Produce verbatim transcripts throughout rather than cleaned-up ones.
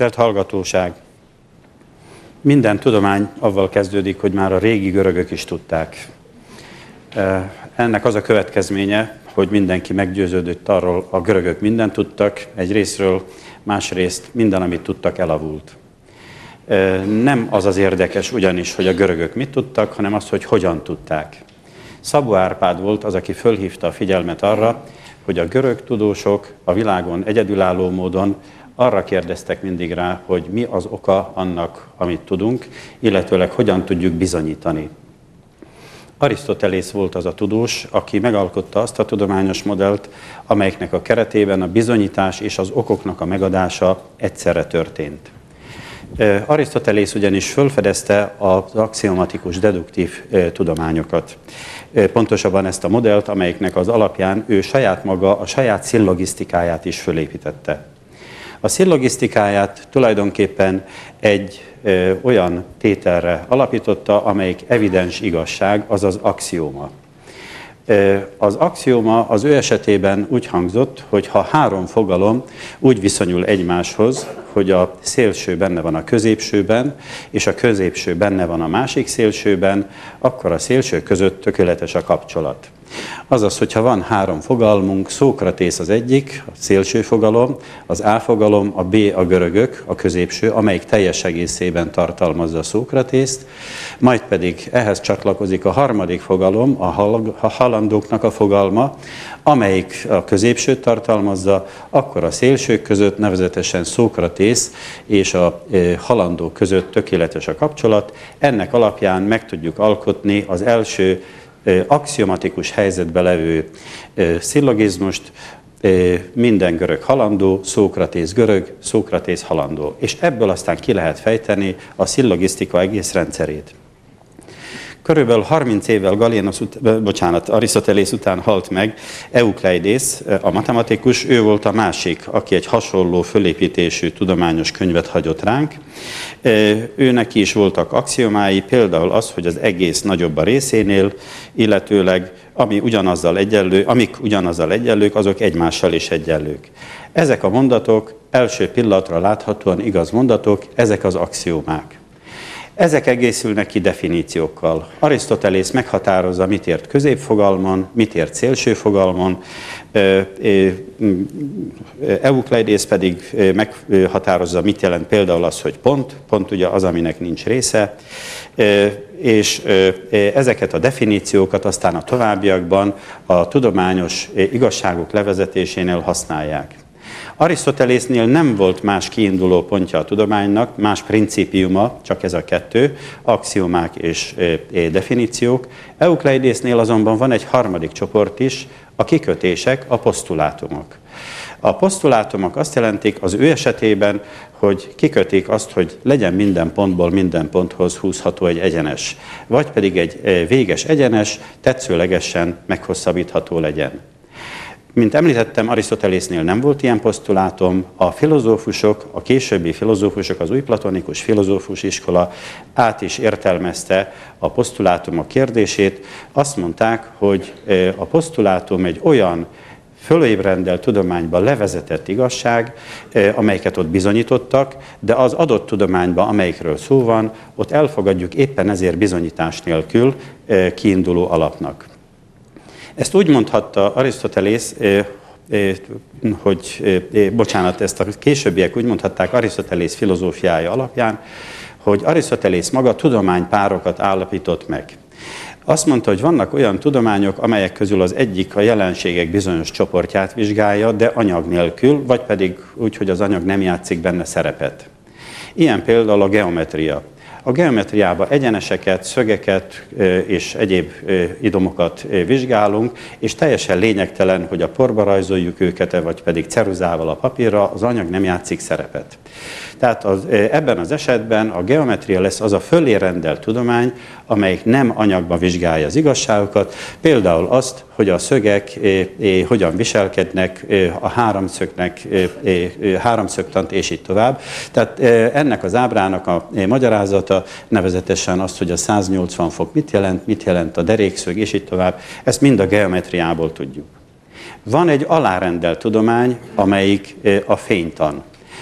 Tisztelt hallgatóság! Minden tudomány avval kezdődik, hogy már a régi görögök is tudták. Ennek az a következménye, hogy mindenki meggyőződött arról, a görögök mindent tudtak, egy részről, másrészt minden, amit tudtak, elavult. Nem az az érdekes ugyanis, hogy a görögök mit tudtak, hanem az, hogy hogyan tudták. Szabó Árpád volt az, aki fölhívta a figyelmet arra, hogy a görög tudósok a világon egyedülálló módon arra kérdeztek mindig rá, hogy mi az oka annak, amit tudunk, illetőleg hogyan tudjuk bizonyítani. Arisztotelész volt az a tudós, aki megalkotta azt a tudományos modellt, amelyeknek a keretében a bizonyítás és az okoknak a megadása egyszerre történt. Arisztotelész ugyanis felfedezte az axiomatikus deduktív tudományokat. Pontosabban ezt a modellt, amelyeknek az alapján ő saját maga a saját szillogisztikáját is fölépítette. A szillogisztikáját tulajdonképpen egy ö, olyan tételre alapította, amelyik evidens igazság, azaz axióma. Ö, az axióma az ő esetében úgy hangzott, hogy ha három fogalom úgy viszonyul egymáshoz, hogy a szélső benne van a középsőben, és a középső benne van a másik szélsőben, akkor a szélső között tökéletes a kapcsolat. Azaz, hogyha van három fogalmunk, Szókratész az egyik, a szélső fogalom, az A fogalom, a B a görögök, a középső, amelyik teljes egészében tartalmazza Szókratészt, majd pedig ehhez csatlakozik a harmadik fogalom, a halandóknak a fogalma, amelyik a középsőt tartalmazza, akkor a szélsők között, nevezetesen Szókratész és a halandók között tökéletes a kapcsolat. Ennek alapján meg tudjuk alkotni az első axiomatikus helyzetbe levő szillogizmust, minden görög halandó, Szókratész görög, Szókratész halandó. És ebből aztán ki lehet fejteni a szillogisztika egész rendszerét. Körülbelül harminc évvel Galénosz ut- bocsánat, Arisztotelész után halt meg Eukleidész, a matematikus, ő volt a másik, aki egy hasonló fölépítésű tudományos könyvet hagyott ránk. Ő neki is voltak axiomái, például az, hogy az egész nagyobb a részénél, illetőleg ami ugyanazzal egyenlő, amik ugyanazzal egyenlők, azok egymással is egyenlők. Ezek a mondatok első pillanatra láthatóan igaz mondatok, ezek az axiomák. Ezek egészülnek ki definíciókkal. Arisztotelész meghatározza, mit ért középfogalmon, mit ért szélsőfogalmon, Eukleidész pedig meghatározza, mit jelent például az, hogy pont, pont ugye az, aminek nincs része, és ezeket a definíciókat aztán a továbbiakban a tudományos igazságok levezetésénél használják. Arisztotelésznél nem volt más kiinduló pontja a tudománynak, más principiuma, csak ez a kettő, axiomák és definíciók. Eukleidésznél azonban van egy harmadik csoport is, a kikötések, a posztulátumok. A posztulátumok azt jelentik az ő esetében, hogy kikötik azt, hogy legyen minden pontból minden ponthoz húzható egy egyenes, vagy pedig egy véges egyenes tetszőlegesen meghosszabbítható legyen. Mint említettem, Arisztotelésznél nem volt ilyen posztulátum, a filozófusok, a későbbi filozófusok, az új platonikus filozófus iskola át is értelmezte a posztulátumok kérdését. Azt mondták, hogy a posztulátum egy olyan fölébrendelt tudományba levezetett igazság, amelyeket ott bizonyítottak, de az adott tudományban, amelyikről szó van, ott elfogadjuk éppen ezért bizonyítás nélkül kiinduló alapnak. Ezt úgy mondhatta Arisztotelész, hogy, bocsánat, ezt a későbbiek úgy mondhatták Arisztotelész filozófiája alapján, hogy Arisztotelész maga tudománypárokat állapított meg. Azt mondta, hogy vannak olyan tudományok, amelyek közül az egyik a jelenségek bizonyos csoportját vizsgálja, de anyag nélkül, vagy pedig úgy, hogy az anyag nem játszik benne szerepet. Ilyen például a geometria. A geometriában egyeneseket, szögeket és egyéb idomokat vizsgálunk, és teljesen lényegtelen, hogy a porba rajzoljuk őket, vagy pedig ceruzával a papírra, az anyag nem játszik szerepet. Tehát az, ebben az esetben a geometria lesz az a fölé rendelt tudomány, amelyik nem anyagba vizsgálja az igazságokat, például azt, hogy a szögek hogyan viselkednek, a háromszögnek, háromszögtant és így tovább. Tehát ennek az ábrának a magyarázata nevezetesen azt, hogy a száznyolcvan fok mit jelent, mit jelent a derékszög és így tovább, ezt mind a geometriából tudjuk. Van egy alárendelt tudomány, amelyik a fénytan.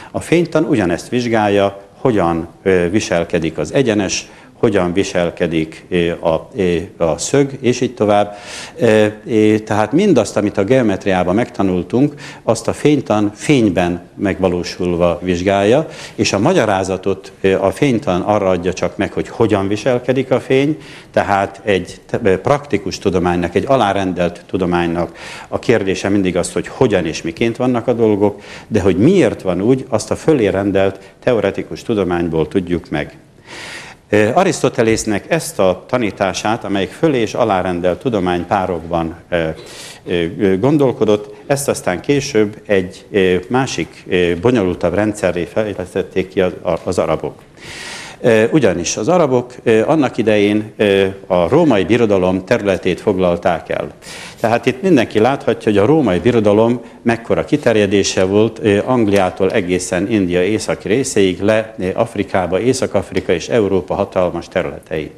A fénytan ugyanezt vizsgálja, hogyan viselkedik az egyenes, hogyan viselkedik a, a szög, és így tovább. Tehát mindazt, amit a geometriában megtanultunk, azt a fénytan fényben megvalósulva vizsgálja, és a magyarázatot a fénytan arra adja csak meg, hogy hogyan viselkedik a fény, tehát egy praktikus tudománynak, egy alárendelt tudománynak a kérdése mindig az, hogy hogyan és miként vannak a dolgok, de hogy miért van úgy, azt a fölé rendelt teoretikus tudományból tudjuk meg. Arisztotelésznek ezt a tanítását, amelyik fölé és alárendelt tudománypárokban gondolkodott, ezt aztán később egy másik, bonyolultabb rendszerré fejlesztették ki az arabok. Ugyanis az arabok annak idején a római birodalom területét foglalták el. Tehát itt mindenki láthatja, hogy a római birodalom mekkora kiterjedése volt Angliától egészen India északi részéig le Afrikába, Észak-Afrika és Európa hatalmas területei.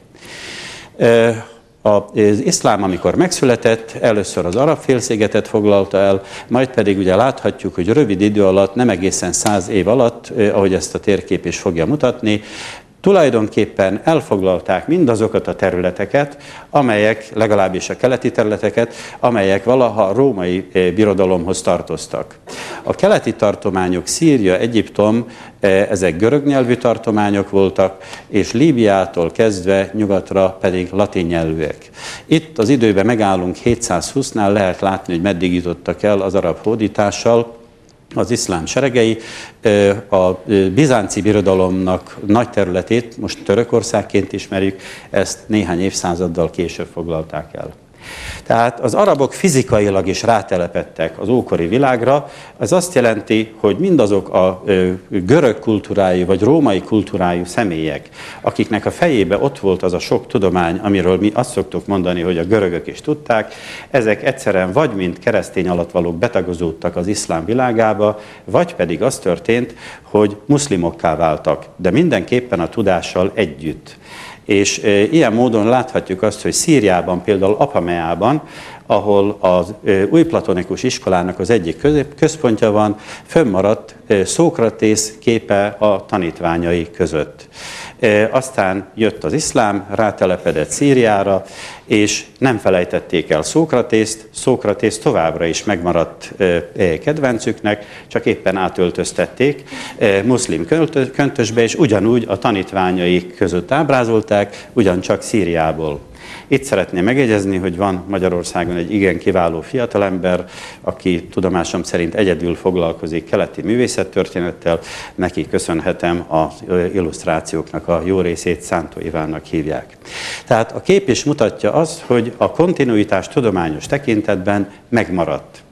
Az iszlám, amikor megszületett, először az arab félszigetet foglalta el, majd pedig ugye láthatjuk, hogy rövid idő alatt, nem egészen száz év alatt, ahogy ezt a térkép is fogja mutatni, tulajdonképpen elfoglalták mindazokat a területeket, amelyek, legalábbis a keleti területeket, amelyek valaha a római birodalomhoz tartoztak. A keleti tartományok, Szíria, Egyiptom, ezek görög nyelvű tartományok voltak, és Líbiától kezdve nyugatra pedig latin nyelvűek. Itt az időben megállunk hétszázhúsznál, lehet látni, hogy meddig jutottak el az arab hódítással az iszlám seregei. A bizánci birodalomnak nagy területét most Törökországként ismerjük, ezt néhány évszázaddal később foglalták el. Tehát az arabok fizikailag is rátelepedtek az ókori világra, ez azt jelenti, hogy mindazok a görög kultúrájú vagy római kultúrájú személyek, akiknek a fejébe ott volt az a sok tudomány, amiről mi azt szoktuk mondani, hogy a görögök is tudták, ezek egyszerűen vagy mint keresztény alattvalók betagozódtak az iszlám világába, vagy pedig az történt, hogy muszlimokká váltak, de mindenképpen a tudással együtt. És e, ilyen módon láthatjuk azt, hogy Szíriában, például Apameában, ahol az e, új platonikus iskolának az egyik közép, központja van, fönnmaradt e, Szókratész képe a tanítványai között. E, aztán jött az iszlám, rátelepedett Szíriára, és nem felejtették el Szókratészt, Szókratész továbbra is megmaradt e, kedvencüknek, csak éppen átöltöztették e, muszlim köntösbe, és ugyanúgy a tanítványai között ábrázolták, ugyancsak Szíriából. Itt szeretném megjegyezni, hogy van Magyarországon egy igen kiváló fiatalember, aki tudomásom szerint egyedül foglalkozik keleti művészettörténettel, neki köszönhetem az illusztrációknak a jó részét, Szántó Ivánnak hívják. Tehát a kép is mutatja azt, hogy a kontinuitás tudományos tekintetben megmaradt.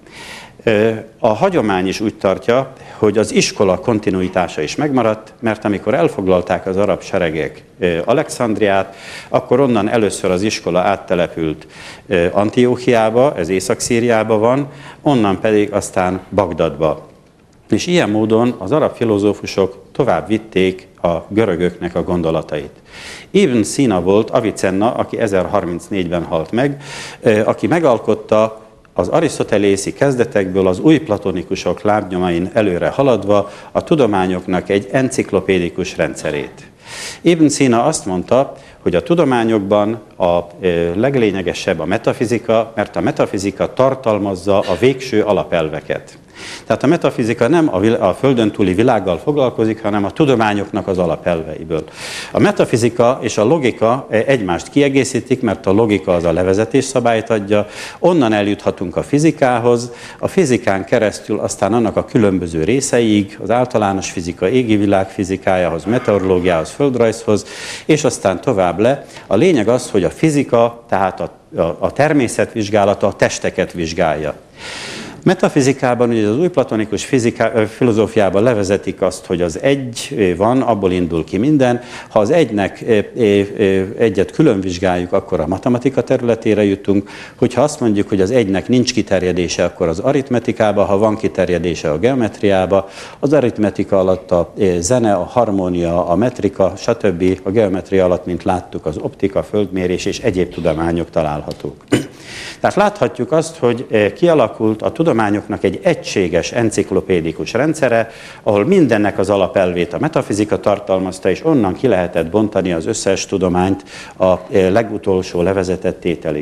A hagyomány is úgy tartja, hogy az iskola kontinuitása is megmaradt, mert amikor elfoglalták az arab seregek Alexandriát, akkor onnan először az iskola áttelepült Antióchiába, ez Észak-Szíriába van, onnan pedig aztán Bagdadba. És ilyen módon az arab filozófusok tovább vitték a görögöknek a gondolatait. Ibn Szina volt Avicenna, aki ezerharmincnégyben halt meg, aki megalkotta az arisztotelészi kezdetekből az új platonikusok lábnyomain előre haladva a tudományoknak egy enciklopédikus rendszerét. Ibn Szina azt mondta, hogy a tudományokban a leglényegesebb a metafizika, mert a metafizika tartalmazza a végső alapelveket. Tehát a metafizika nem a földön túli világgal foglalkozik, hanem a tudományoknak az alapelveiből. A metafizika és a logika egymást kiegészítik, mert a logika az a levezetés szabályt adja, onnan eljuthatunk a fizikához, a fizikán keresztül aztán annak a különböző részeig, az általános fizika égi világ fizikájához, meteorológiához, földrajzhoz, és aztán tovább le. A lényeg az, hogy a fizika, tehát a, a, a természetvizsgálata a testeket vizsgálja. Metafizikában, ugye az új platonikus fizika, filozófiában levezetik azt, hogy az egy van, abból indul ki minden. Ha az egynek egyet külön vizsgáljuk, akkor a matematika területére jutunk. Hogyha azt mondjuk, hogy az egynek nincs kiterjedése, akkor az aritmetikába, ha van kiterjedése, a geometriába. Az aritmetika alatt a zene, a harmónia, a metrika, stb. A geometria alatt, mint láttuk, az optika, földmérés és egyéb tudományok találhatók. Tehát láthatjuk azt, hogy kialakult a tudományos tudományoknak egy egységes, enciklopédikus rendszere, ahol mindennek az alapelvét a metafizika tartalmazta, és onnan ki lehetett bontani az összes tudományt a legutolsó levezetett tételig.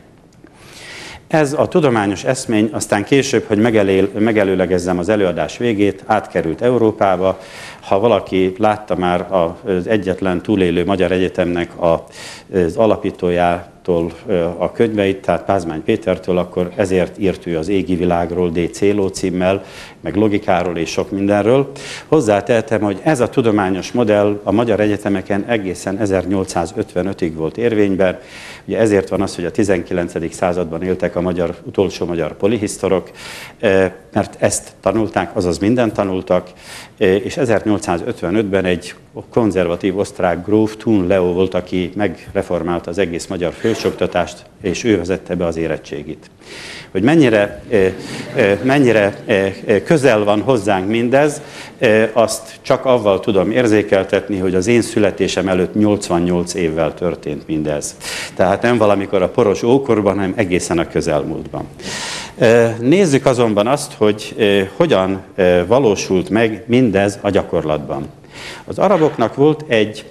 Ez a tudományos eszmény aztán később, hogy megelé, megelőlegezzem az előadás végét, átkerült Európába. Ha valaki látta már az egyetlen túlélő magyar egyetemnek az alapítójától a könyveit, tehát Pázmány Pétertől, akkor ezért írt ő az Égi világról D. Céló címmel, meg logikáról és sok mindenről. Hozzátehetem, hogy ez a tudományos modell a magyar egyetemeken egészen ezernyolcszázötvenötig volt érvényben. Ugye ezért van az, hogy a tizenkilencedik században éltek a magyar, utolsó magyar polihisztorok, mert ezt tanulták, azaz mindent tanultak, és ezernyolcszázötvenötben egy konzervatív osztrák gróf, Thun Leo volt, aki megreformálta az egész magyar felsőoktatást, és ő vezette be az érettségit. Hogy mennyire, mennyire közel van hozzánk mindez, azt csak avval tudom érzékeltetni, hogy az én születésem előtt nyolcvannyolc évvel történt mindez. Tehát nem valamikor a poros ókorban, hanem egészen a közelmúltban. Nézzük azonban azt, hogy hogyan valósult meg mindez a gyakorlatban. Az araboknak volt egy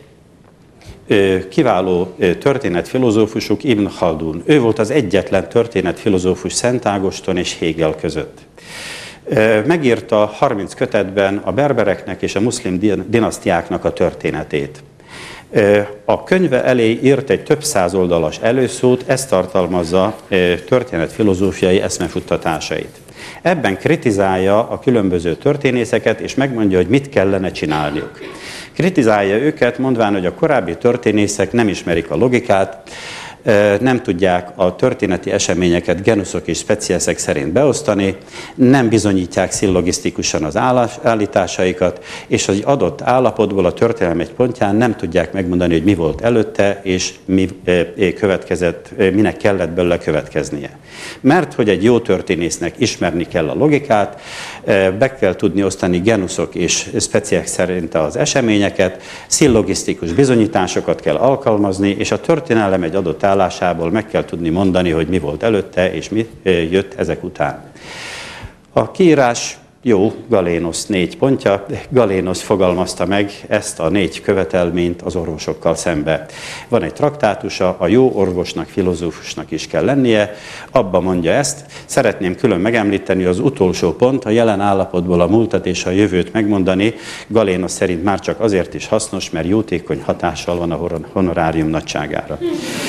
kiváló történetfilozófusuk, Ibn Khaldun. Ő volt az egyetlen történetfilozófus Szent Ágoston és Hegel között. Megírta harminc kötetben a berbereknek és a muszlim dinasztiáknak a történetét. A könyve elé írt egy több száz oldalas előszót, ez tartalmazza történetfilozófiai eszmefuttatásait. Ebben kritizálja a különböző történészeket, és megmondja, hogy mit kellene csinálniuk. Kritizálja őket, mondván, hogy a korábbi történészek nem ismerik a logikát, nem tudják a történeti eseményeket genuszok és specieszek szerint beosztani, nem bizonyítják szillogisztikusan az állításaikat, és az adott állapotból a történelem egy pontján nem tudják megmondani, hogy mi volt előtte, és mi következett, minek kellett belőle következnie. Mert hogy egy jó történésznek ismerni kell a logikát, be kell tudni osztani genuszok és speciák szerint az eseményeket, szillogisztikus bizonyításokat kell alkalmazni, és a történelem egy adott állásából meg kell tudni mondani, hogy mi volt előtte, és mi jött ezek után. A kiírás jó, Galénosz négy pontja. Galénosz fogalmazta meg ezt a négy követelményt az orvosokkal szembe. Van egy traktátusa, a jó orvosnak, filozófusnak is kell lennie, abba mondja ezt. Szeretném külön megemlíteni az utolsó pont, a jelen állapotból a múltat és a jövőt megmondani. Galénosz szerint már csak azért is hasznos, mert jótékony hatással van a honorárium nagyságára.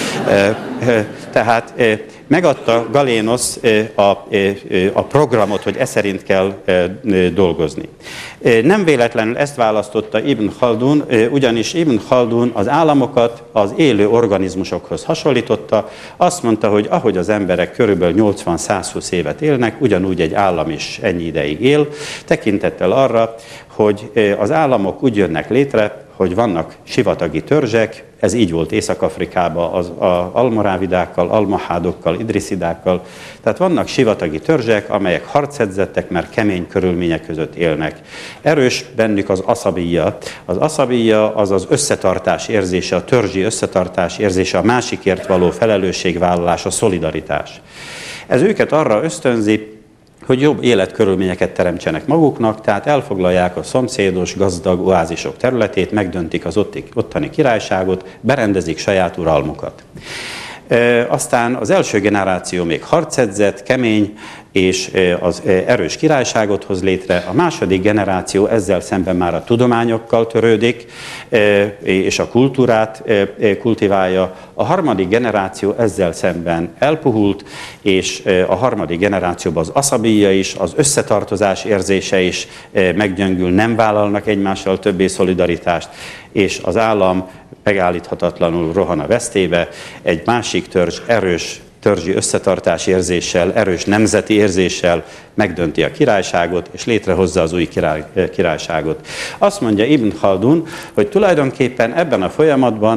Tehát megadta Galénosz a, a programot, hogy e szerint kell dolgozni. Nem véletlenül ezt választotta Ibn Khaldun, ugyanis Ibn Khaldun az államokat az élő organizmusokhoz hasonlította. Azt mondta, hogy ahogy az emberek körülbelül nyolcvan-százhúsz évet élnek, ugyanúgy egy állam is ennyi ideig él, tekintettel arra, hogy az államok úgy jönnek létre, hogy vannak sivatagi törzsek, ez így volt Észak-Afrikában az almorávidákkal, almahádokkal, idriszidákkal. Tehát vannak sivatagi törzsek, amelyek harcedzettek, mert kemény körülmények között élnek. Erős bennük az aszabíja. Az aszabíja az az összetartás érzése, a törzsi összetartás érzése, a másikért való felelősségvállalás, a szolidaritás. Ez őket arra ösztönzi, hogy jobb életkörülményeket teremtsenek maguknak, tehát elfoglalják a szomszédos, gazdag oázisok területét, megdöntik az ottani királyságot, berendezik saját uralmukat. E, aztán az első generáció még harcedzett, kemény, és az erős királyságot hoz létre. A második generáció ezzel szemben már a tudományokkal törődik, és a kultúrát kultiválja. A harmadik generáció ezzel szemben elpuhult, és a harmadik generációban az aszabíja is, az összetartozás érzése is meggyöngül, nem vállalnak egymással többé szolidaritást, és az állam megállíthatatlanul rohan a vesztébe. Egy másik törzs erős törzsi összetartás érzéssel, erős nemzeti érzéssel megdönti a királyságot, és létrehozza az új király, királyságot. Azt mondja Ibn Khaldun, hogy tulajdonképpen ebben a folyamatban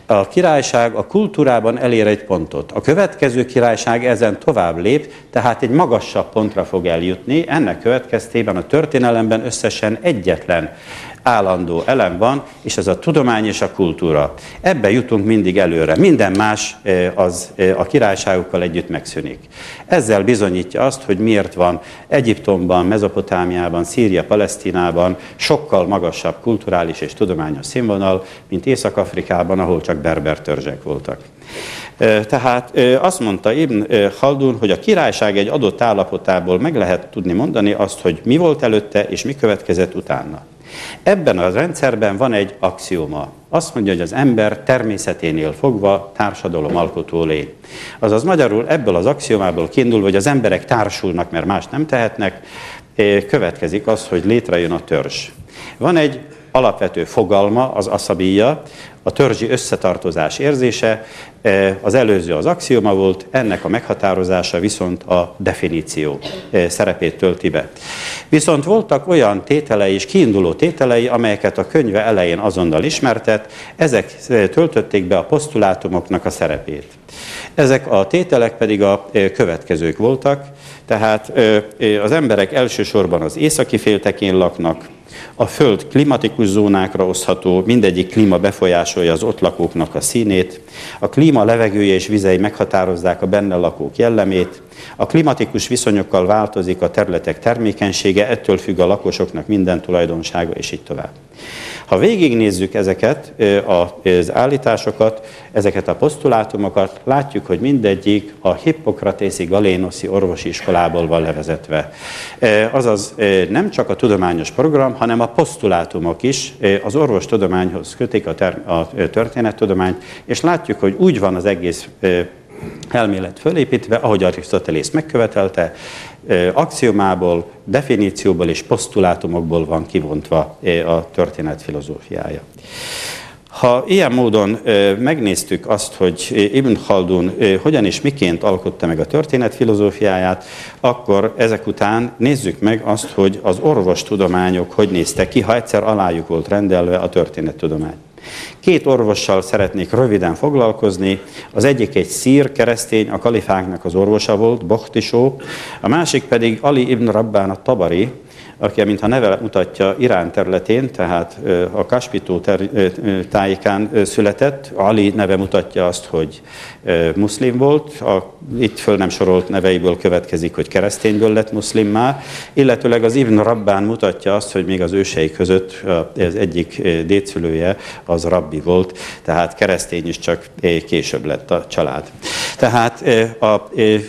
A királyság a kultúrában elér egy pontot. A következő királyság ezen tovább lép, tehát egy magasabb pontra fog eljutni. Ennek következtében a történelemben összesen egyetlen állandó elem van, és ez a tudomány és a kultúra. Ebben jutunk mindig előre. Minden más az a királyságokkal együtt megszűnik. Ezzel bizonyítja azt, hogy miért van Egyiptomban, Mezopotámiában, Szíria, Palesztinában sokkal magasabb kulturális és tudományos színvonal, mint Észak-Afrikában, ahol csak berber törzsek voltak. Tehát azt mondta Ibn Khaldun, hogy a királyság egy adott állapotából meg lehet tudni mondani azt, hogy mi volt előtte és mi következett utána. Ebben a rendszerben van egy axióma. Azt mondja, hogy az ember természeténél fogva társadalomalkotó lény. Azaz magyarul ebből az axiómából kiindulva, hogy az emberek társulnak, mert más nem tehetnek, következik az, hogy létrejön a törzs. Van egy alapvető fogalma, az aszabíja, a törzsi összetartozás érzése, az előző az axióma volt, ennek a meghatározása viszont a definíció szerepét tölti be. Viszont voltak olyan tételei és kiinduló tételei, amelyeket a könyve elején azonnal ismertet, ezek töltötték be a posztulátumoknak a szerepét. Ezek a tételek pedig a következők voltak, tehát az emberek elsősorban az északi féltekén laknak, a Föld klimatikus zónákra osztható, mindegyik klíma befolyásolja az ott lakóknak a színét, a klíma levegője és vizei meghatározzák a benne lakók jellemét, a klimatikus viszonyokkal változik a területek termékenysége, ettől függ a lakosoknak minden tulajdonsága, és így tovább. Ha végignézzük ezeket az állításokat, ezeket a posztulátumokat, látjuk, hogy mindegyik a hippokratészi galénoszi orvosi iskolából van levezetve. Azaz nem csak a tudományos program, hanem a posztulátumok is az orvostudományhoz kötik a, a történettudományt, és látjuk, hogy úgy van az egész elmélet fölépítve, ahogy Arisztotelész megkövetelte, axiomából, definícióból és posztulátumokból van kivontva a történet filozófiája. Ha ilyen módon megnéztük azt, hogy Ibn Khaldun hogyan és miként alkotta meg a történet filozófiáját, akkor ezek után nézzük meg azt, hogy az orvostudományok hogy néztek ki, ha egyszer alájuk volt rendelve a történettudomány. Két orvossal szeretnék röviden foglalkozni. Az egyik egy szír keresztény, a kalifáknak az orvosa volt, Bokhtisó, a másik pedig Ali ibn Rabbán at-Tabari, aki, mintha neve mutatja, Irán területén, tehát a Kaspitó tájékán született. Ali neve mutatja azt, hogy muszlim volt, a itt föl nem sorolt neveiből következik, hogy keresztényből lett muszlimmá, illetőleg az Ibn Rabbán mutatja azt, hogy még az ősei között az egyik dédszülője az rabbi volt, tehát keresztény is csak később lett a család. Tehát az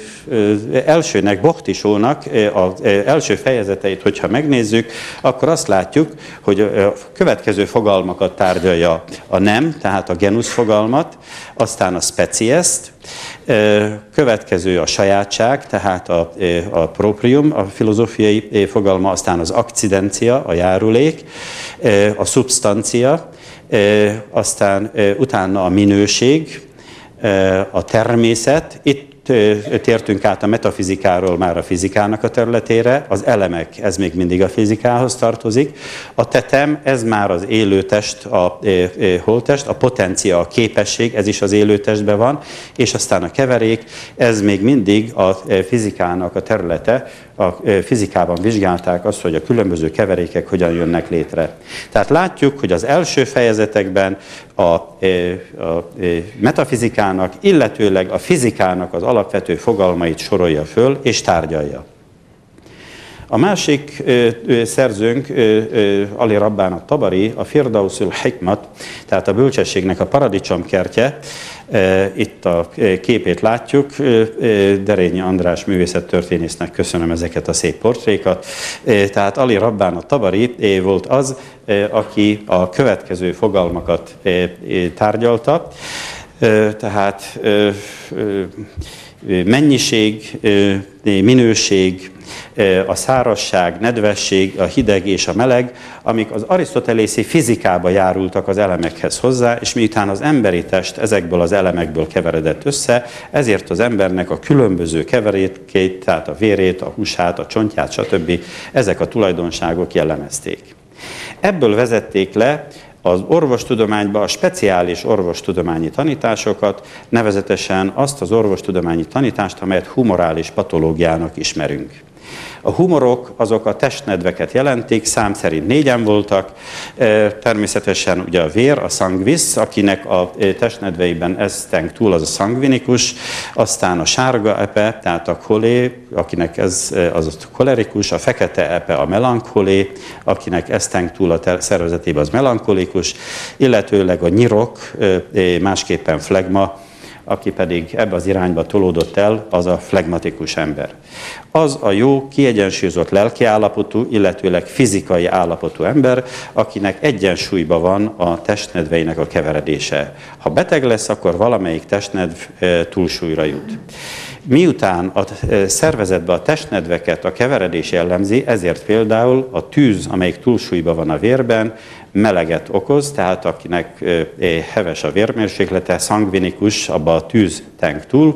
elsőnek, Bokhtisónak az első fejezeteit, hogyha megnézzük, akkor azt látjuk, hogy a következő fogalmakat tárgyalja a nem, tehát a genusz fogalmat, aztán a species-t, következő a sajátság, tehát a, a proprium, a filozófiai fogalma, aztán az akcidencia, a járulék, a szubstancia, aztán utána a minőség, a természet. Itt tértünk át a metafizikáról már a fizikának a területére, az elemek, ez még mindig a fizikához tartozik, a tetem, ez már az élőtest, a holttest, a potencia, a képesség, ez is az élőtestben van, és aztán a keverék, ez még mindig a fizikának a területe, a fizikában vizsgálták azt, hogy a különböző keverékek hogyan jönnek létre. Tehát látjuk, hogy az első fejezetekben a, a, a metafizikának, illetőleg a fizikának az alapvető fogalmait sorolja föl és tárgyalja. A másik ö, ö, szerzőnk, ö, ö, Ali Rabbán at-Tabari, a Firdauszul Hikmat, tehát a bölcsességnek a paradicsomkertje, e, itt a képét látjuk, e, Derényi András művészettörténésznek köszönöm ezeket a szép portrékat. E, tehát Ali Rabbán at-Tabari e, volt az, e, aki a következő fogalmakat e, e, tárgyalta, e, tehát e, e, mennyiség, e, minőség, a szárazság, nedvesség, a hideg és a meleg, amik az arisztotelészi fizikába járultak az elemekhez hozzá, és miután az emberi test ezekből az elemekből keveredett össze, ezért az embernek a különböző keverékét, tehát a vérét, a húsát, a csontját, stb. Ezek a tulajdonságok jellemezték. Ebből vezették le az orvostudományban a speciális orvostudományi tanításokat, nevezetesen azt az orvostudományi tanítást, amelyet humorális patológiának ismerünk. A humorok azok a testnedveket jelentik, szám szerint négyen voltak, természetesen ugye a vér, a sanguis, akinek a testnedveiben ez teng túl, az a sanguinicus, aztán a sárga epe, tehát a cholé, akinek ez az a kolerikus, a fekete epe a melancholé, akinek ez teng túl a szervezetében az melancholikus, illetőleg a nyirok, másképpen flegma, aki pedig ebbe az irányba tolódott el, az a flegmatikus ember. Az a jó, kiegyensúlyozott lelkiállapotú, illetőleg fizikai állapotú ember, akinek egyensúlyban van a testnedveinek a keveredése. Ha beteg lesz, akkor valamelyik testnedv túlsúlyra jut. Miután a szervezetben a testnedveket a keveredés jellemzi, ezért például a tűz, amelyik túlsúlyban van a vérben, meleget okoz, tehát akinek heves a vérmérséklete, szangvinikus, abban a tűz teng túl,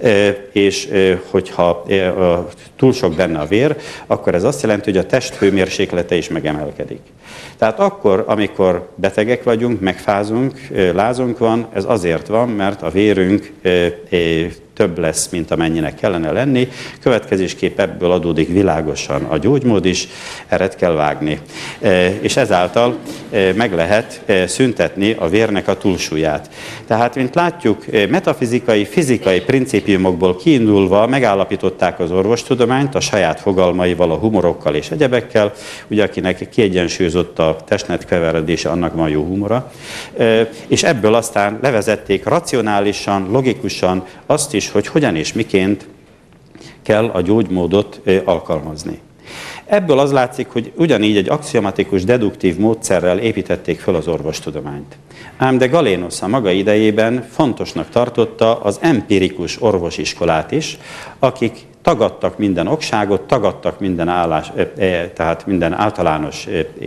és hogyha túl sok benne a vér, akkor ez azt jelenti, hogy a test hőmérséklete is megemelkedik. Tehát akkor, amikor betegek vagyunk, megfázunk, lázunk van, ez azért van, mert a vérünk több lesz, mint amennyinek kellene lenni. Következésképp ebből adódik világosan a gyógymód is, eret kell vágni. És ezáltal meg lehet szüntetni a vérnek a túlsúlyát. Tehát, mint látjuk, metafizikai, fizikai principiumokból kiindulva megállapították az orvostudományt a saját fogalmaival, a humorokkal és egyebekkel, ugye akinek kiegyensúlyozott a testnet keveredése, annak van jó humora. És ebből aztán levezették racionálisan, logikusan azt is, hogy hogyan és miként kell a gyógymódot alkalmazni. Ebből az látszik, hogy ugyanígy egy axiomatikus, deduktív módszerrel építették föl az orvostudományt. Ám de Galénosz a maga idejében fontosnak tartotta az empirikus orvosiskolát is, akik tagadtak minden okságot, tagadtak minden, állás, tehát minden általános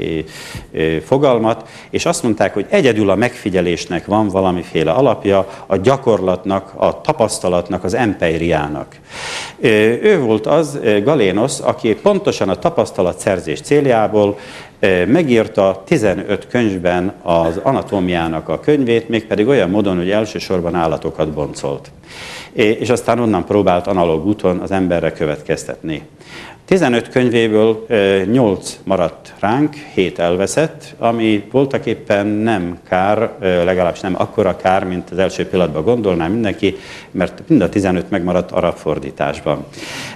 fogalmat, és azt mondták, hogy egyedül a megfigyelésnek van valamiféle alapja, a gyakorlatnak, a tapasztalatnak, az empiriának. Ő volt az, Galénosz, aki pontosan a tapasztalatszerzés céljából megírta tizenöt könyvben az anatómiának a könyvét, mégpedig olyan módon, hogy elsősorban állatokat boncolt. És aztán onnan próbált analóg úton az emberre következtetni. tizenöt könyvéből nyolc maradt ránk, hét elveszett, ami voltak éppen nem kár, legalábbis nem akkora kár, mint az első pillanatban gondolná mindenki, mert mind a tizenöt megmaradt arab fordításban.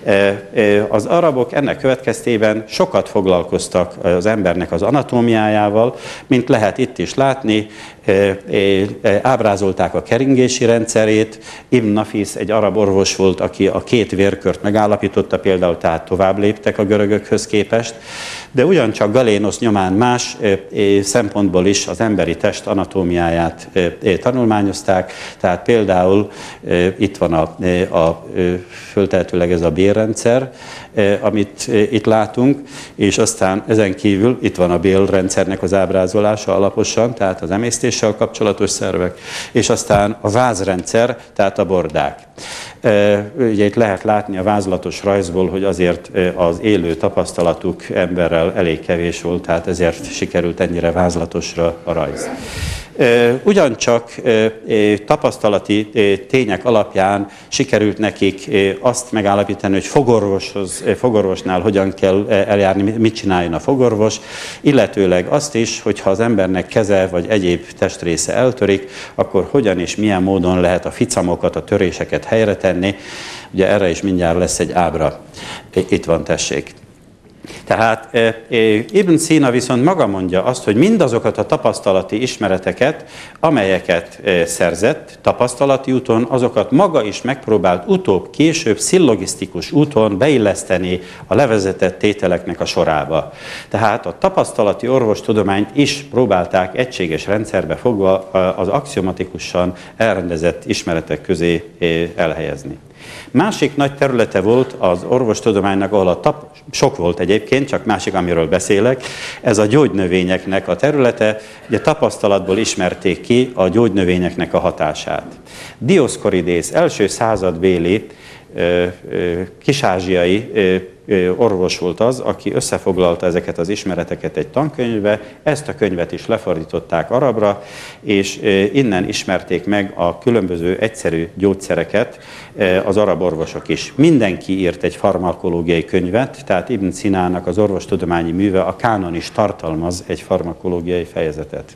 Az arabok ennek következtében sokat foglalkoztak az embernek az anatómiájával, mint lehet itt is látni, ábrázolták a keringési rendszerét. Ibn Nafis egy arab orvos volt, aki a két vérkört megállapította, például tehát tovább léptek a görögökhöz képest, de ugyancsak Galénosz nyomán más szempontból is az emberi test anatómiáját tanulmányozták, tehát például itt van a, a föltehetőleg ez a bélrendszer, amit itt látunk, és aztán ezen kívül itt van a bélrendszernek az ábrázolása alaposan, tehát az emésztéssel kapcsolatos szervek, és aztán a vázrendszer, tehát a bordák. Ugye itt lehet látni a vázlatos rajzból, hogy azért az élő tapasztalatuk emberrel elég kevés volt, tehát ezért sikerült ennyire vázlatosra a rajz. Ugyancsak tapasztalati tények alapján sikerült nekik azt megállapítani, hogy fogorvoshoz, fogorvosnál hogyan kell eljárni, mit csináljon a fogorvos, illetőleg azt is, hogyha az embernek keze vagy egyéb testrésze eltörik, akkor hogyan és milyen módon lehet a ficamokat, a töréseket helyre tenni. Ugye erre is mindjárt lesz egy ábra. Itt van, tessék. Tehát e, e, Ibn Szína viszont maga mondja azt, hogy mindazokat a tapasztalati ismereteket, amelyeket e, szerzett tapasztalati úton, azokat maga is megpróbált utóbb, később szillogisztikus úton beilleszteni a levezetett tételeknek a sorába. Tehát a tapasztalati orvostudományt is próbálták egységes rendszerbe fogva az axiomatikusan elrendezett ismeretek közé e, elhelyezni. Másik nagy területe volt az orvostudománynak, ahol a tap, sok volt egyébként, csak másik, amiről beszélek, ez a gyógynövényeknek a területe, ugye tapasztalatból ismerték ki a gyógynövényeknek a hatását. Dioszkoridész első századbéli kisázsiai orvos volt az, aki összefoglalta ezeket az ismereteket egy tankönyvbe, ezt a könyvet is lefordították arabra, és innen ismerték meg a különböző egyszerű gyógyszereket az arab orvosok is. Mindenki írt egy farmakológiai könyvet, tehát Ibn Sinának az orvostudományi műve, a kánon is tartalmaz egy farmakológiai fejezetet.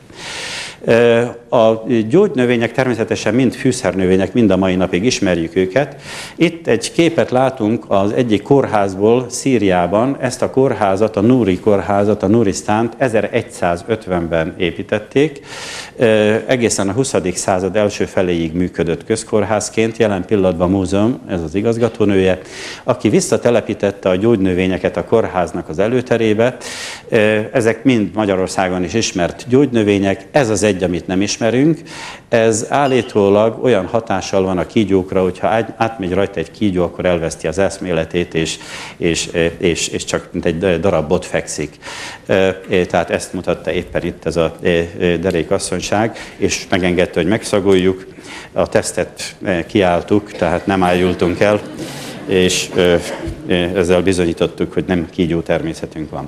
A gyógynövények természetesen mind fűszernövények, mind a mai napig ismerjük őket. Itt egy képet látunk az egyik kórházból Szíriában. Ezt a kórházat, a Núri kórházat, a Nurisztánt ezeregyszázötvenben építették. Egészen a huszadik század első feléig működött közkórházként, jelen pillanatban múzeum, ez az igazgatónője, aki visszatelepítette a gyógynövényeket a kórháznak az előterébe. Ezek mind Magyarországon is ismert gyógynövények, ez az egy, amit nem ismerünk. Ez állítólag olyan hatással van a kígyókra, hogyha átmegy rajta egy kígyó, akkor elveszti az eszméletét, és, és, és, és csak mint egy darab bot fekszik. Tehát ezt mutatta éppen itt ez a derékasszonyság, és megengedte, hogy megszagoljuk. A tesztet kiálltuk, tehát nem ájultunk el, és ezzel bizonyítottuk, hogy nem kígyó természetünk van.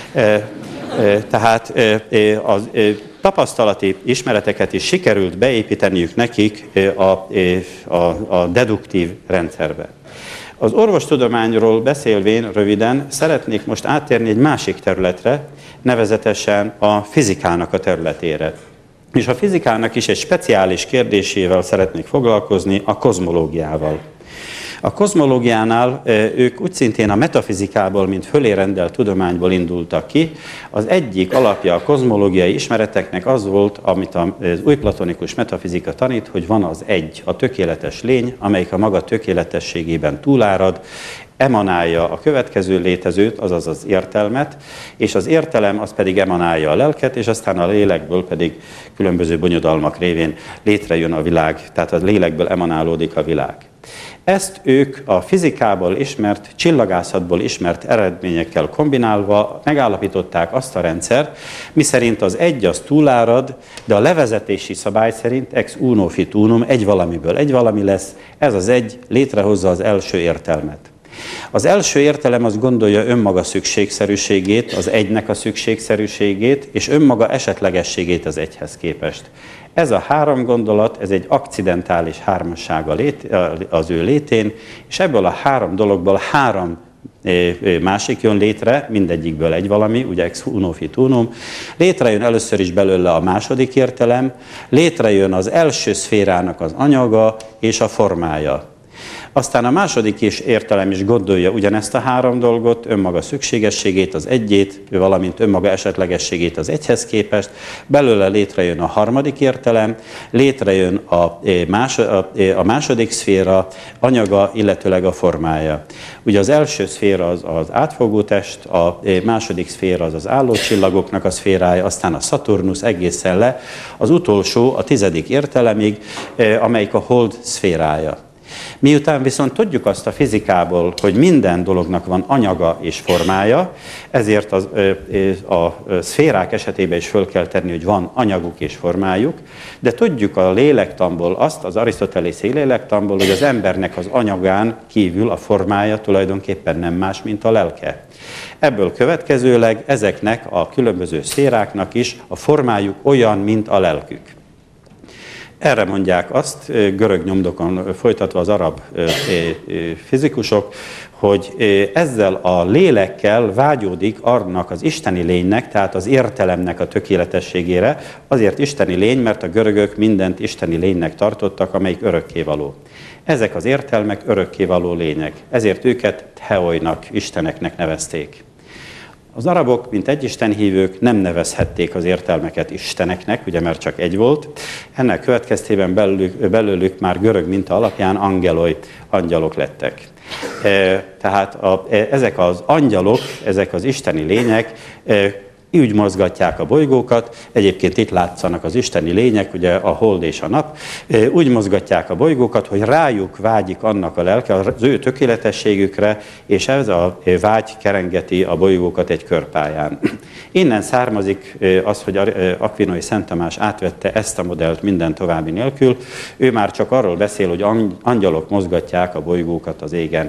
Tehát az tapasztalati ismereteket is sikerült beépíteniük nekik a, a, a deduktív rendszerbe. Az orvostudományról beszélvén röviden szeretnék most áttérni egy másik területre, nevezetesen a fizikának a területére. És a fizikának is egy speciális kérdésével szeretnék foglalkozni, a kozmológiával. A kozmológiánál ők úgy szintén a metafizikából, mint fölé rendelt tudományból indultak ki. Az egyik alapja a kozmológiai ismereteknek az volt, amit az új platonikus metafizika tanít, hogy van az egy, a tökéletes lény, amelyik a maga tökéletességében túlárad, emanálja a következő létezőt, azaz az értelmet, és az értelem az pedig emanálja a lelket, és aztán a lélekből pedig különböző bonyodalmak révén létrejön a világ, tehát a lélekből emanálódik a világ. Ezt ők a fizikából ismert, csillagászatból ismert eredményekkel kombinálva megállapították azt a rendszert, miszerint az egy az túlárad, de a levezetési szabály szerint ex uno fit unum, egy valamiből egy valami lesz, ez az egy létrehozza az első értelmet. Az első értelem az gondolja önmaga szükségszerűségét, az egynek a szükségszerűségét, és önmaga esetlegességét az egyhez képest. Ez a három gondolat, ez egy akcidentális hármassága az ő létén, és ebből a három dologból három másik jön létre, mindegyikből egy valami, ugye ex uno fit unum. Létrejön először is belőle a második értelem, létrejön az első szférának az anyaga és a formája. Aztán a második is értelem is gondolja ugyanezt a három dolgot, önmaga szükségességét, az egyét, valamint önmaga esetlegességét az egyhez képest. Belőle létrejön a harmadik értelem, létrejön a, más, a második szféra anyaga, illetőleg a formája. Ugye az első szféra az, az átfogó test, a második szféra az az állócsillagoknak a szférája, aztán a Szaturnusz egészen le, az utolsó, a tizedik értelemig, amelyik a hold szférája. Miután viszont tudjuk azt a fizikából, hogy minden dolognak van anyaga és formája, ezért az, a, a szférák esetében is föl kell tenni, hogy van anyaguk és formájuk, de tudjuk a lélektanból azt, az arisztotelészi lélektanból, hogy az embernek az anyagán kívül a formája tulajdonképpen nem más, mint a lelke. Ebből következőleg ezeknek a különböző szféráknak is a formájuk olyan, mint a lelkük. Erre mondják azt, görög nyomdokon folytatva az arab fizikusok, hogy ezzel a lélekkel vágyódik annak az isteni lénynek, tehát az értelemnek a tökéletességére, azért isteni lény, mert a görögök mindent isteni lénynek tartottak, amelyik örökkévaló. Ezek az értelmek örökkévaló lények, ezért őket theoinak, isteneknek nevezték. Az arabok, mint egyistenhívők nem nevezhették az értelmeket isteneknek, ugye mert csak egy volt. Ennek következtében belőlük, belőlük már görög minta alapján angeloi, angyalok lettek. E, tehát a, e, ezek az angyalok, ezek az isteni lények, e, úgy mozgatják a bolygókat, egyébként itt látszanak az isteni lények, ugye a hold és a nap, úgy mozgatják a bolygókat, hogy rájuk vágyik annak a lelke, az ő tökéletességükre, és ez a vágy kerengeti a bolygókat egy körpályán. Innen származik az, hogy Akvinói Szent Tamás átvette ezt a modellt minden további nélkül. Ő már csak arról beszél, hogy angyalok mozgatják a bolygókat az égen.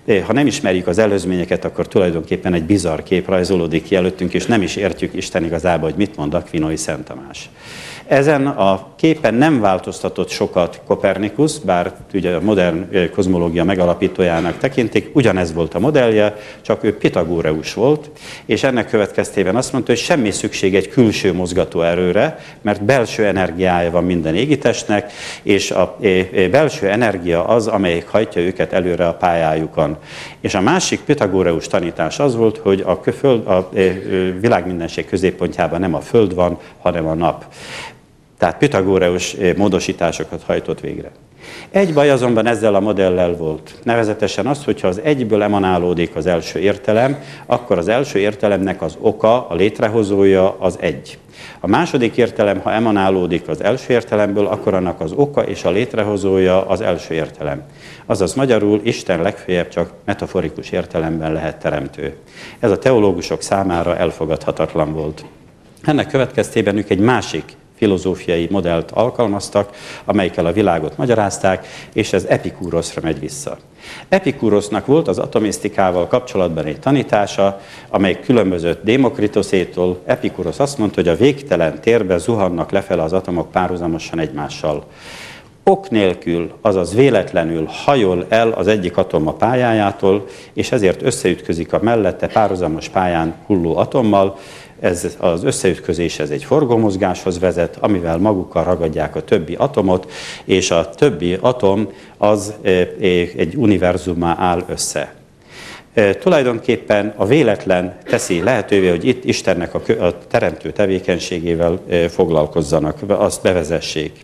Ha nem ismerjük az előzményeket, akkor tulajdonképpen egy bizarr kép rajzolódik ki előttünk, és nem is értjük Isten igazából, hogy mit mond Aquinói Szent Tamás. Ezen a képen nem változtatott sokat Kopernikusz, bár ugye a modern kozmológia megalapítójának tekintik, ugyanez volt a modellje, csak ő Pitagóreus volt, és ennek következtében azt mondta, hogy semmi szükség egy külső mozgatóerőre, mert belső energiája van minden égitestnek, és a belső energia az, amelyik hajtja őket előre a pályájukon. És a másik Pitagóreus tanítás az volt, hogy a, föld, a világ mindenség középpontjában nem a Föld van, hanem a nap. Tehát Pitagóreus módosításokat hajtott végre. Egy baj azonban ezzel a modellel volt. Nevezetesen az, hogyha az egyből emanálódik az első értelem, akkor az első értelemnek az oka, a létrehozója az egy. A második értelem, ha emanálódik az első értelemből, akkor annak az oka és a létrehozója az első értelem. Azaz magyarul Isten legfeljebb csak metaforikus értelemben lehet teremtő. Ez a teológusok számára elfogadhatatlan volt. Ennek következtében ők egy másik filozófiai modellt alkalmaztak, amelyikkel a világot magyarázták, és ez Epikúroszra megy vissza. Epikúrosznak volt az atomisztikával kapcsolatban egy tanítása, amely különbözött Démokritoszétól. Epikúrosz azt mondta, hogy a végtelen térbe zuhannak lefele az atomok párhuzamosan egymással. Ok nélkül, azaz véletlenül hajol el az egyik atom a pályájától, és ezért összeütközik a mellette párhuzamos pályán hulló atommal. Ez az összeütközés ez egy forgómozgáshoz vezet, amivel magukkal ragadják a többi atomot, és a többi atom az egy univerzummá áll össze. Tulajdonképpen a véletlen teszi lehetővé, hogy itt Istennek a teremtő tevékenységével foglalkozzanak, azt bevezessék.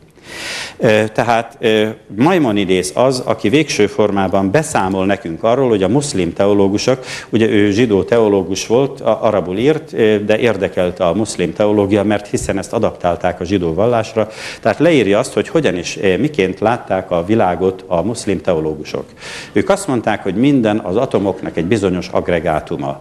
Tehát Maimonides az, aki végső formában beszámol nekünk arról, hogy a muszlim teológusok, ugye ő zsidó teológus volt, arabul írt, de érdekelte a muszlim teológia, mert hiszen ezt adaptálták a zsidó vallásra, tehát leírja azt, hogy hogyan és miként látták a világot a muszlim teológusok. Ők azt mondták, hogy minden az atomoknak egy bizonyos agregátuma.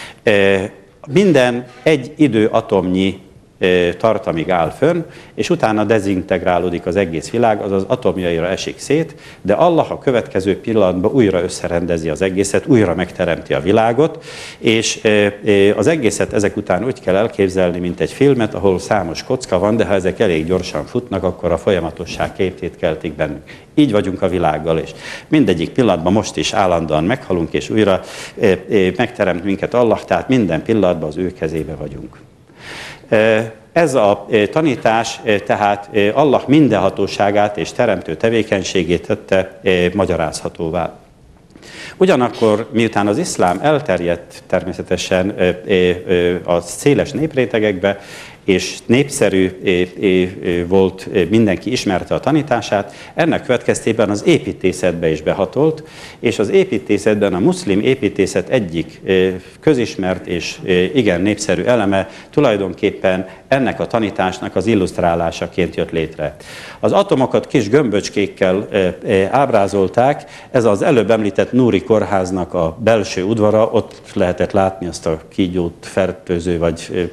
Minden egy időatomnyi tart, amíg áll fönn, és utána dezintegrálódik az egész világ, azaz atomjaira esik szét, de Allah a következő pillanatban újra összerendezi az egészet, újra megteremti a világot, és az egészet ezek után úgy kell elképzelni, mint egy filmet, ahol számos kocka van, de ha ezek elég gyorsan futnak, akkor a folyamatosság képét keltik bennük. Így vagyunk a világgal, és mindegyik pillanatban most is állandóan meghalunk, és újra megteremt minket Allah, tehát minden pillanatban az ő kezébe vagyunk. Ez a tanítás tehát Allah mindenhatóságát és teremtő tevékenységét tette magyarázhatóvá. Ugyanakkor, miután az iszlám elterjedt természetesen a széles néprétegekbe, és népszerű volt, mindenki ismerte a tanítását, ennek következtében az építészetbe is behatolt, és az építészetben a muszlim építészet egyik közismert és igen népszerű eleme tulajdonképpen ennek a tanításnak az illusztrálásaként jött létre. Az atomokat kis gömböcskékkel ábrázolták, ez az előbb említett Núri kórháznak a belső udvara, ott lehetett látni azt a kígyót, fertőző vagy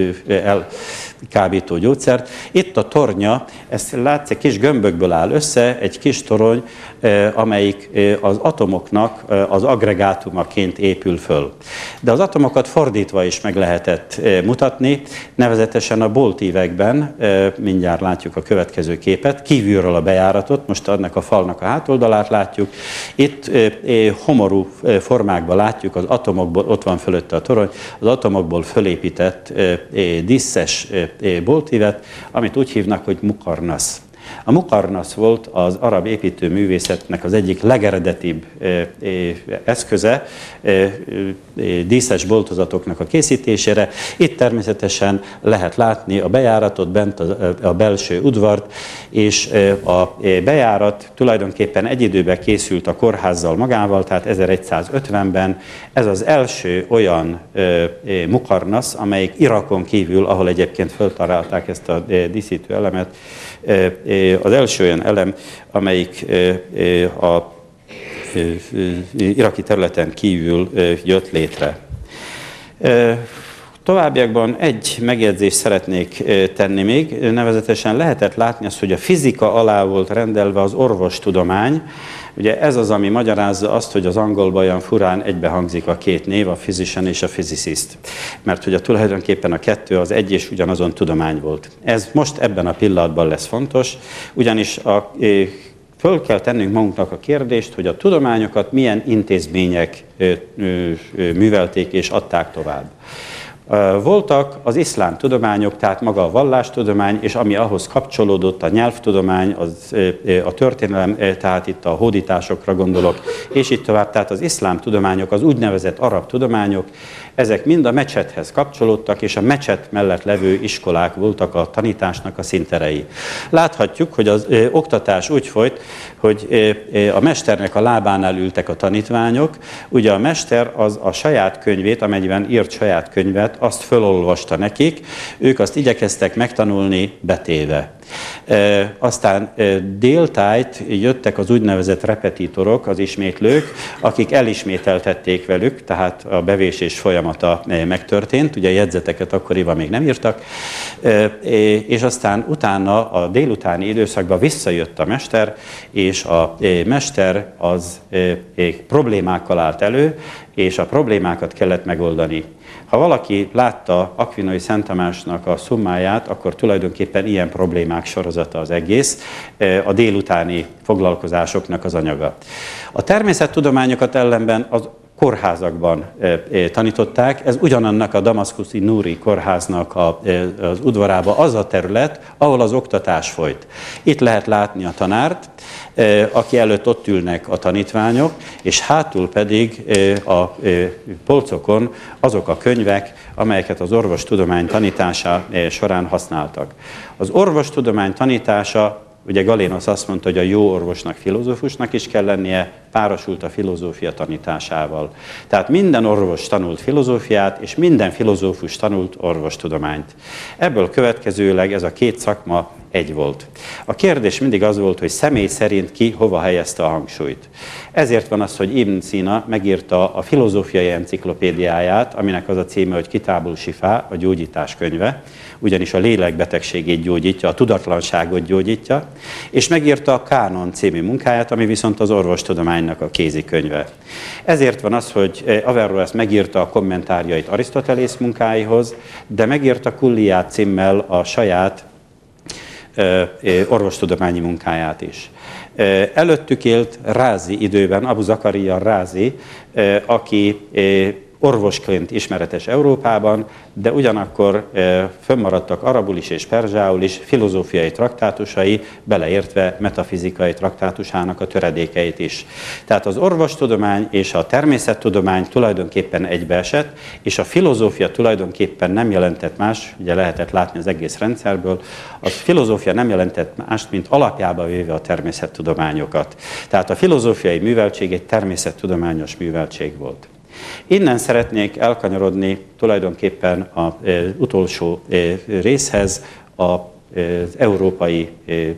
elkábító gyógyszert. Itt a tornya, ezt látszik, kis gömbökből áll össze, egy kis torony, amelyik az atomoknak az agregátumaként épül föl. De az atomokat fordítva is meg lehetett mutatni, nevezetesen a boltívekben, mindjárt látjuk a következő képet, kívülről a bejáratot, most ennek a falnak a hátoldalát látjuk, itt homorú formákban látjuk az atomokból, ott van fölötte a torony, az atomokból fölépített díszes boltívet, amit úgy hívnak, hogy mukarnasz. A mukarnasz volt az arab építőművészetnek az egyik legeredetibb eszköze díszes boltozatoknak a készítésére. Itt természetesen lehet látni a bejáratot, bent a belső udvart, és a bejárat tulajdonképpen egy időben készült a kórházzal magával, tehát ezeregyszázötvenben. Ez az első olyan mukarnasz, amelyik Irakon kívül, ahol egyébként föltalálták ezt a díszítő elemet, az első olyan elem, amelyik a iraki területen kívül jött létre. Továbbiakban egy megjegyzést szeretnék tenni még, nevezetesen lehetett látni azt, hogy a fizika alá volt rendelve az orvostudomány, Ugye ez az, ami magyarázza azt, hogy az angolban olyan furán egybehangzik a két név, a physician és a physicist. Mert hogy a tulajdonképpen a kettő az egy és ugyanazon tudomány volt. Ez most ebben a pillanatban lesz fontos, ugyanis a, föl kell tennünk magunknak a kérdést, hogy a tudományokat milyen intézmények művelték és adták tovább. Voltak az iszlám tudományok, tehát maga a vallástudomány, és ami ahhoz kapcsolódott, a nyelvtudomány, az, a történelem, tehát itt a hódításokra gondolok, és itt tovább, tehát az iszlám tudományok, az úgynevezett arab tudományok, ezek mind a mecsethez kapcsolódtak, és a mecset mellett levő iskolák voltak a tanításnak a színterei. Láthatjuk, hogy az ö, oktatás úgy folyt, hogy ö, a mesternek a lábánál ültek a tanítványok, ugye a mester az a saját könyvét, amennyiben írt saját könyvet, azt fölolvasta nekik, ők azt igyekeztek megtanulni betéve. E, aztán e, déltájt jöttek az úgynevezett repetitorok, az ismétlők, akik elismételtették velük, tehát a bevésés folyamata e, megtörtént, ugye jegyzeteket akkoriban még nem írtak, e, e, és aztán utána a délutáni időszakban visszajött a mester, és a e, mester az e, e, problémákkal állt elő, és a problémákat kellett megoldani. Ha valaki látta Akvinói Szent Tamásnak a szummáját, akkor tulajdonképpen ilyen problémák sorozata az egész, a délutáni foglalkozásoknak az anyaga. A természettudományokat ellenben az kórházakban tanították, ez ugyanannak a damaszkuszi Núri kórháznak a, az udvarába az a terület, ahol az oktatás folyt. Itt lehet látni a tanárt, aki előtt ott ülnek a tanítványok, és hátul pedig a polcokon azok a könyvek, amelyeket az orvostudomány tanítása során használtak. Az orvostudomány tanítása, ugye Galénosz azt mondta, hogy a jó orvosnak filozófusnak is kell lennie, párosult a filozófia tanításával. Tehát minden orvos tanult filozófiát, és minden filozófus tanult orvostudományt. Ebből következőleg ez a két szakma egy volt. A kérdés mindig az volt, hogy személy szerint ki hova helyezte a hangsúlyt. Ezért van az, hogy Ibn Szína megírta a filozófiai enciklopédiáját, aminek az a címe, hogy Kitábul Sifá, a gyógyítás könyve, ugyanis a lélek betegségét gyógyítja, a tudatlanságot gyógyítja, és megírta a Kánon című munkáját, ami viszont az orvostudománynak a kézikönyve. Ezért van az, hogy Averroes megírta a kommentárjait Arisztotelész munkáihoz, de megírta Kulliát címmel a saját orvostudományi munkáját is. Előttük élt Rázi időben, Abu Zakaria Rázi, aki orvosként ismeretes Európában, de ugyanakkor e, fönnmaradtak arabul is és perzsául is filozófiai traktátusai, beleértve metafizikai traktátusának a töredékeit is. Tehát az orvostudomány és a természettudomány tulajdonképpen egybeesett, és a filozófia tulajdonképpen nem jelentett más, ugye lehetett látni az egész rendszerből, a filozófia nem jelentett mást, mint alapjába véve a természettudományokat. Tehát a filozófiai műveltség egy természettudományos műveltség volt. Innen szeretnék elkanyarodni tulajdonképpen az utolsó részhez, az európai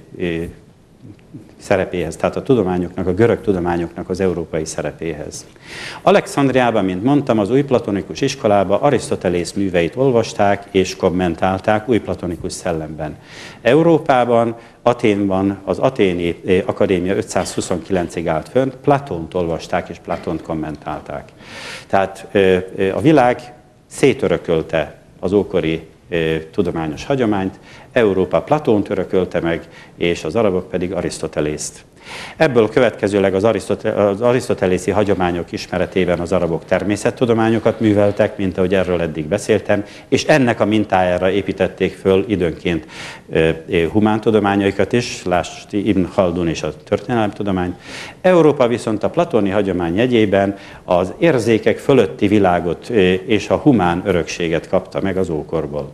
szerepéhez, tehát a tudományoknak, a görög tudományoknak az európai szerepéhez. Alexandriában, mint mondtam, az újplatonikus iskolában Arisztotelész műveit olvasták és kommentálták újplatonikus szellemben. Európában, Aténban az Athéni Akadémia ötszázhuszonkilencig állt fönt, Platónt olvasták és Platónt kommentálták. Tehát a világ szétörökölte az ókori tudományos hagyományt, Európa Platónt örökölte meg, és az arabok pedig Arisztotelészt. Ebből következőleg az, Arisztote- az arisztotelészi hagyományok ismeretében az arabok természettudományokat műveltek, mint ahogy erről eddig beszéltem, és ennek a mintájára építették föl időnként humántudományaikat is, lásd Ibn Khaldun és a történelemtudomány. Európa viszont a platóni hagyomány jegyében az érzékek fölötti világot és a humán örökséget kapta meg az ókorból.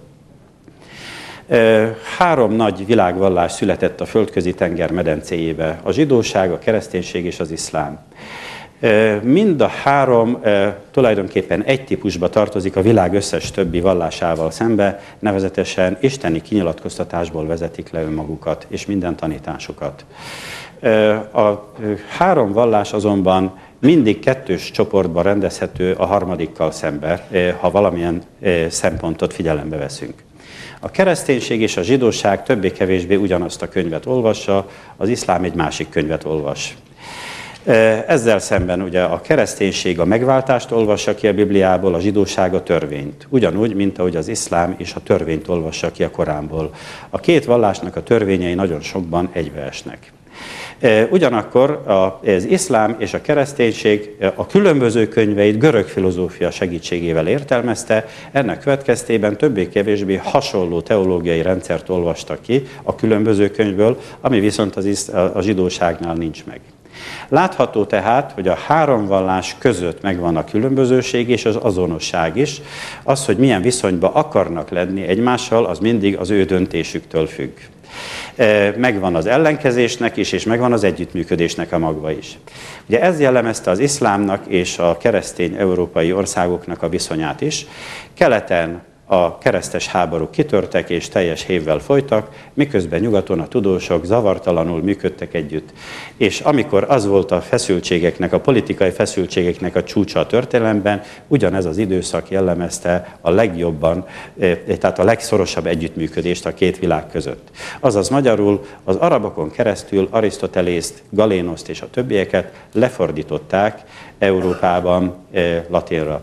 Három nagy világvallás született a földközi tenger medencéjébe, a zsidóság, a kereszténység és az iszlám. Mind a három tulajdonképpen egy típusba tartozik a világ összes többi vallásával szembe, nevezetesen isteni kinyilatkoztatásból vezetik le önmagukat és minden tanításukat. A három vallás azonban mindig kettős csoportban rendezhető a harmadikkal szembe, ha valamilyen szempontot figyelembe veszünk. A kereszténység és a zsidóság többé-kevésbé ugyanazt a könyvet olvassa, az iszlám egy másik könyvet olvas. Ezzel szemben ugye a kereszténység a megváltást olvassa ki a Bibliából, a zsidóság a törvényt. Ugyanúgy, mint ahogy az iszlám és a törvényt olvassa ki a Koránból. A két vallásnak a törvényei nagyon sokban egybeesnek. Ugyanakkor az iszlám és a kereszténység a különböző könyveit görög filozófia segítségével értelmezte, ennek következtében többé-kevésbé hasonló teológiai rendszert olvastak ki a különböző könyvből, ami viszont az isz, a zsidóságnál nincs meg. Látható tehát, hogy a három vallás között megvan a különbözőség és az azonosság is. Az, hogy milyen viszonyban akarnak lenni egymással, az mindig az ő döntésüktől függ. Megvan az ellenkezésnek is, és megvan az együttműködésnek a magva is. Ugye ez jellemezte az iszlámnak és a keresztény európai országoknak a viszonyát is. Keleten a keresztes háborúk kitörtek és teljes hévvel folytak, miközben nyugaton a tudósok zavartalanul működtek együtt. És amikor az volt a feszültségeknek, a politikai feszültségeknek a csúcsa a történelemben, ugyanez az időszak jellemezte a legjobban, tehát a legszorosabb együttműködést a két világ között. Azaz magyarul az arabokon keresztül Arisztotelészt, Galénoszt és a többieket lefordították Európában latinra.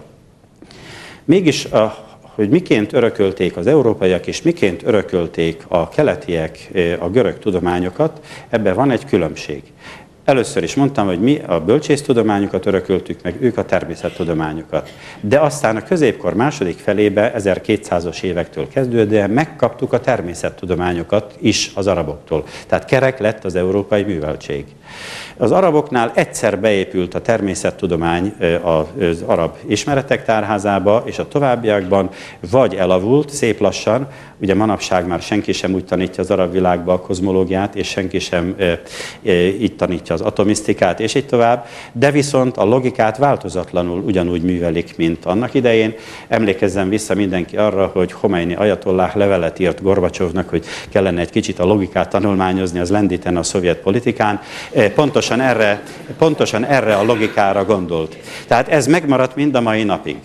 Mégis a hogy miként örökölték az európaiak, és miként örökölték a keletiek a görög tudományokat, ebben van egy különbség. Először is mondtam, hogy mi a bölcsésztudományokat örököltük meg, ők a természettudományokat. De aztán a középkor második felébe, ezerkétszázas évektől kezdődően megkaptuk a természettudományokat is az araboktól. Tehát kerek lett az európai műveltség. Az araboknál egyszer beépült a természettudomány az arab ismeretek tárházába, és a továbbiakban vagy elavult szép lassan, ugye manapság már senki sem úgy tanítja az arab világba a kozmológiát, és senki sem e, e, így tanítja az atomisztikát, és így tovább, de viszont a logikát változatlanul ugyanúgy művelik, mint annak idején. Emlékezzen vissza mindenki arra, hogy Khomeini ajatolláh levelet írt Gorbacsovnak, hogy kellene egy kicsit a logikát tanulmányozni, az lendítene a szovjet politikán. Pontosan erre, pontosan erre a logikára gondolt. Tehát ez megmaradt mind a mai napig.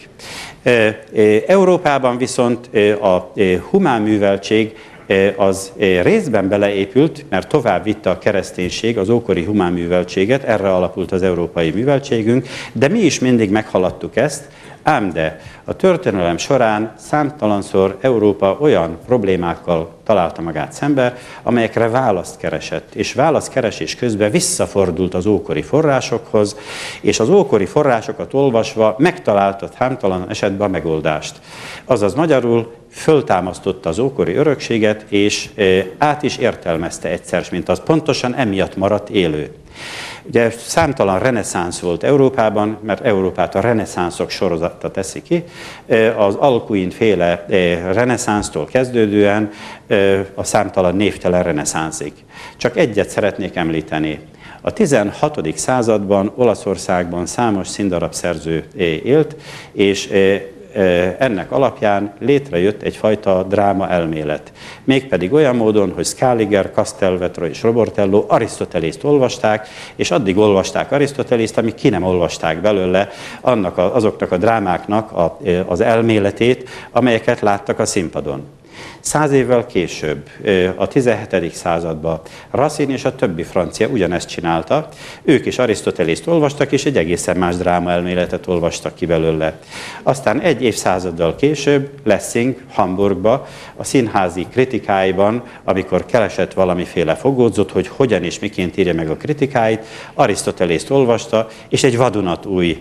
Európában viszont a humán műveltség az részben beleépült, mert tovább vitte a kereszténység az ókori humán műveltséget, erre alapult az európai műveltségünk, de mi is mindig meghaladtuk ezt, ám de a történelem során számtalanszor Európa olyan problémákkal találta magát szembe, amelyekre választ keresett, és válaszkeresés közben visszafordult az ókori forrásokhoz, és az ókori forrásokat olvasva megtalálta számtalan esetben a megoldást. Azaz magyarul föltámasztotta az ókori örökséget, és át is értelmezte egyszer, mint az pontosan emiatt maradt élő. Ugye számtalan reneszánsz volt Európában, mert Európát a reneszánszok sorozata teszi ki. Az Alcuin féle reneszánsztól kezdődően a számtalan névtelen reneszánszig. Csak egyet szeretnék említeni. A tizenhatodik században Olaszországban számos színdarabszerző élt, és ennek alapján létrejött egyfajta dráma elmélet. Mégpedig olyan módon, hogy Scaliger, Castelvetro és Robortello Arisztotelészt olvasták, és addig olvasták Arisztotelészt, amíg ki nem olvasták belőle annak a, azoknak a drámáknak a, az elméletét, amelyeket láttak a színpadon. Száz évvel később, a tizenhetedik században Racine és a többi francia ugyanezt csinálta. Ők is Arisztotelészt olvastak, és egy egészen más drámaelméletet olvastak ki belőle. Aztán egy évszázaddal később Lessing Hamburgba a színházi kritikáiban, amikor keresett valamiféle fogódzót, hogy hogyan és miként írja meg a kritikáit, Arisztotelészt olvasta, és egy vadonatúj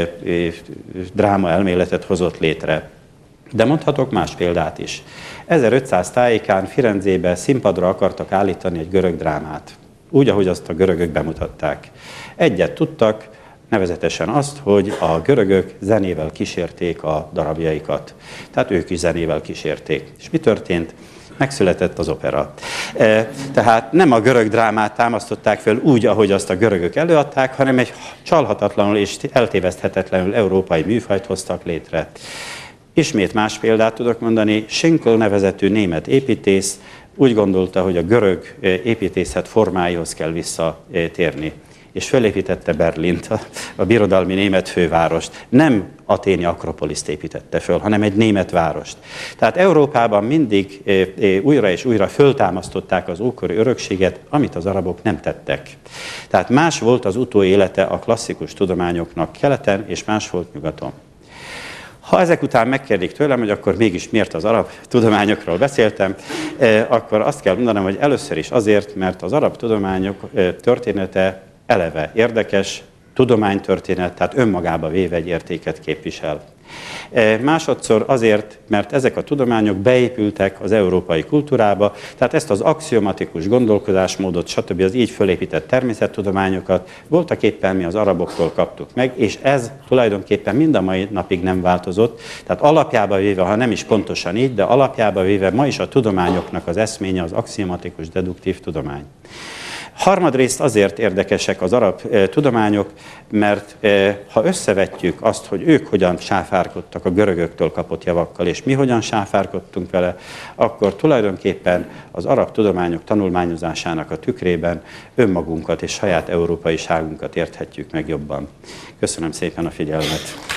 drámaelméletet hozott létre. De mondhatok más példát is. ezerötszáz tájékán Firenzébe színpadra akartak állítani egy görög drámát, úgy, ahogy azt a görögök bemutatták. Egyet tudtak, nevezetesen azt, hogy a görögök zenével kísérték a darabjaikat. Tehát ők is zenével kísérték. És mi történt? Megszületett az opera. Tehát nem a görög drámát támasztották fel úgy, ahogy azt a görögök előadták, hanem egy csalhatatlanul és eltéveszthetetlenül európai műfajt hoztak létre. Ismét más példát tudok mondani, Schinkel nevezetű német építész úgy gondolta, hogy a görög építészet formáihoz kell visszatérni, és felépítette Berlint, a birodalmi német fővárost. Nem athéni akropoliszt építette föl, hanem egy német várost. Tehát Európában mindig újra és újra föltámasztották az ókori örökséget, amit az arabok nem tettek. Tehát más volt az utóélete a klasszikus tudományoknak keleten, és más volt nyugaton. Ha ezek után megkérdik tőlem, hogy akkor mégis miért az arab tudományokról beszéltem, akkor azt kell mondanom, hogy először is azért, mert az arab tudományok története eleve érdekes, tudománytörténet, tehát önmagába véve egy értéket képvisel. Másodszor azért, mert ezek a tudományok beépültek az európai kultúrába, tehát ezt az axiomatikus gondolkodásmódot, stb. Az így fölépített természettudományokat voltak éppen mi az araboktól kaptuk meg, és ez tulajdonképpen mind a mai napig nem változott. Tehát alapjába véve, ha nem is pontosan így, de alapjába véve ma is a tudományoknak az eszménye az axiomatikus deduktív tudomány. Harmadrészt azért érdekesek az arab e, tudományok, mert e, ha összevetjük azt, hogy ők hogyan sáfárkodtak a görögöktől kapott javakkal, és mi hogyan sáfárkodtunk vele, akkor tulajdonképpen az arab tudományok tanulmányozásának a tükrében önmagunkat és saját európaiságunkat érthetjük meg jobban. Köszönöm szépen a figyelmet!